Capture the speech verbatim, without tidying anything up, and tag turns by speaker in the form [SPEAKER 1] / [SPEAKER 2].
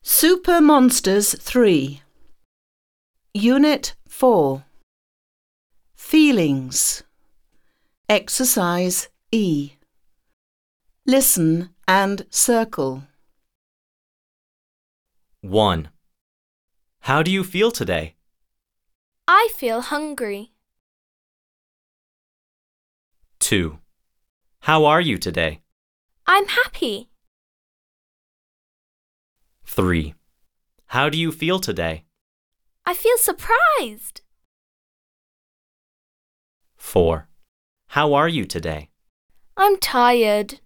[SPEAKER 1] Super Monsters three. Unit four. Feelings. Exercise E. Listen and circle.
[SPEAKER 2] one. How do you feel today?
[SPEAKER 3] I feel hungry.
[SPEAKER 2] two. How are you today?
[SPEAKER 3] I'm happy.
[SPEAKER 2] three. How do you feel today?
[SPEAKER 3] I feel surprised.
[SPEAKER 2] four. How are you today?
[SPEAKER 3] I'm tired.